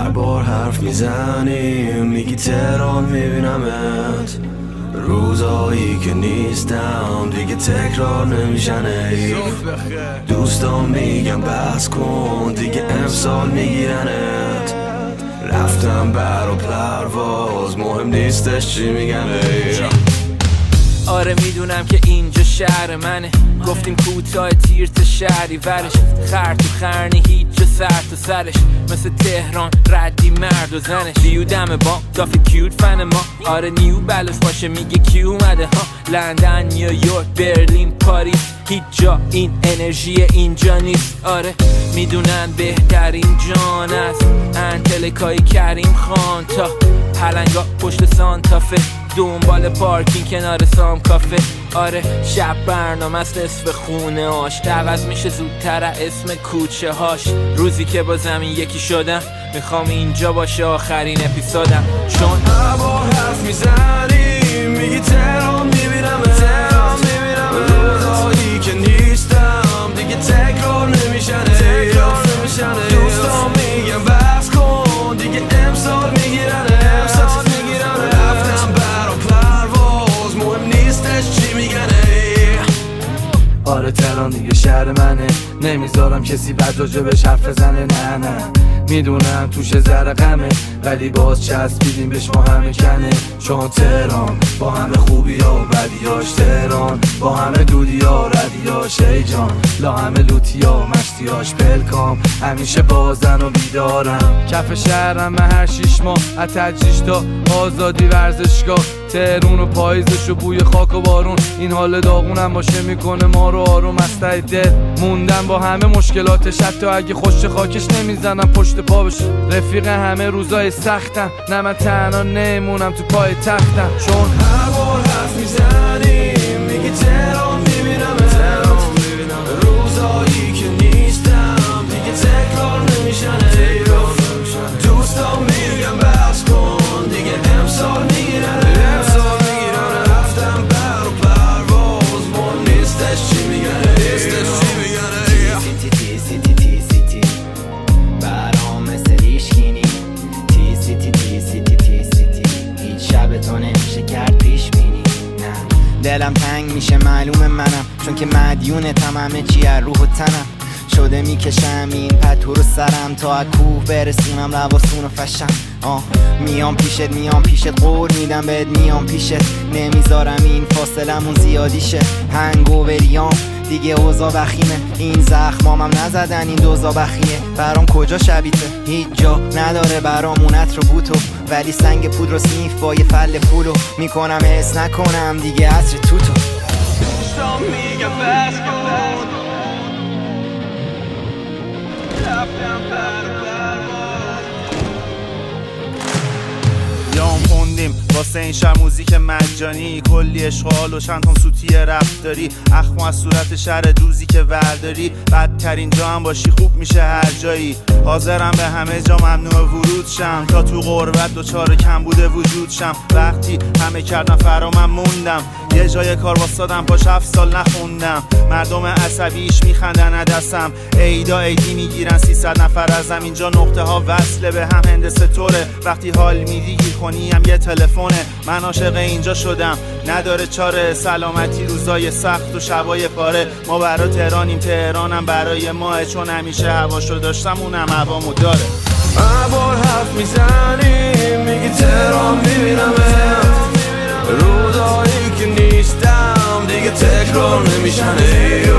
هر بار حرف میزنیم میگی تهران میبینمت، روزایی که نیستم دیگه تکرار نمیشن دوستان میگم بس کن دیگه امسال میگیرنت، رفتم بر و پرواز مهم نیستش چی میگن. آره میدونم که اینجا شهر منه، گفتیم کوتاه تیر تا شهری ورش، خر تو خرنی هیچ جا سر تا سرش، مثل تهران ردی مرد و زنش، لیو دم با دافی کیوت فن ما، آره نیو بلوش باشه میگه کی اومده ها، لندن نیویورک برلین پاریس هیچ جا این انرژی اینجا نیست. آره میدونن بهترین جان است انتلکای کریم خان تا پلنگا پشت سانتافه، دنبال پارکینگ کنار سام کافه. آره شب برنامه است نصف خونه هاش، عوض میشه زودتر اسم کوچه هاش، روزی که با زمین یکی شدم میخوام اینجا باشه آخرین اپیزودم، چون هر بار حرف میزنی میگی تهران میبینم، روزایی که نیستم دیگه تکرار نمیشن دوستان میگم بس کن دیگه امسال میگیرن، رفتم بر و پرواز مهم نیستش چی میگن. آره تهران دیگه شهر منه، نمیذارم کسی بد راجبش حرف بزنه، نه میدونم توش ذره غمه ولی باز چسبیدیم بهش ما همه کنه، چون تهران با همه خوبی ها و بدیاش، تهران با همه دودی ها ردیاش، ای جان لا همه لوتی ها مشتیاش، پلکام همیشه بازن و بیدارم، کف شهرم من هر 6 ماه از تجریش تا آزادی ورزشگاه، تهرون و پاییزش و بوی خاک و بارون، این حال داغونم باشه میکنه ما رو آروم، از ته دل موندم با همه مشکلاتش، حتی اگه خوش خاکش نمیزنم پشت پا بشه، رفیق همه روزای سختم، نه من تنها نمونم تو پای تختم، چون هر بار حرف میزنی میگی تهران میبینم، روزایی که نیستم دیگه تکرار نمیشن دوستان میگم بس کن دیگه امسال میگیرن، رفتم بر و پرواز مهم نیستش چی میگن. برام مثل ریشگینی هیچ شب تو نمیشه کرد پیش بینی، نه دلم تنگ میشه معلوم منم، چون که مدیونتم همه چی از روح و تنم، شده میکشم این پتو رو سرم تا از کوه برسونم لباسون و فشم، میام پیشت قول میدم بهت میام پیشت، نمیذارم این فاصلمون زیادی شه، هنگووریام دیگه اوضاع بخیمه، این زخمامم نزدن این دوزا بخیه، برام کجا شبیته هیچ جا نداره برامونت رو بوتو، ولی سنگ پودر و سنیف با یه فل پولو میکنم حس نکنم دیگه عصر توتو، دوستان میگم بس کن رفتم بر یام خوندیم واسه این شب موزیک مجانی، کلی اشغال و چند تام سوتی رفتاری، اخم از صورت شهر دوزی که ورداری، بدترین جا هم باشی خوب میشه هر جایی، حاضرم به همه جا ممنوع ورود شم، تا تو غربت دوچار کم بوده وجود شم، وقتی همه کردم فرا من موندم، یه جای کار واسادم پاش 7 سال نخوندم، مردم عصبیش میخندن عدسم، عیدا عیدی میگیرن 300 نفر ازم، اینجا نقطه ها وصله به هم هندسه طوره، وقتی حال میدی گیر کنی هم یه تلفونه، من عاشق اینجا شدم نداره چاره، سلامتی روزای سخت و شبای پاره، ما برا تهرانیم تهرانم برای ماه، چون همیشه هواشو داشتم اونم هوامو داره. هر بار حرف میزنی میگی تهران میبینم، روزایی که نیستم دیگه تکرار نمیشن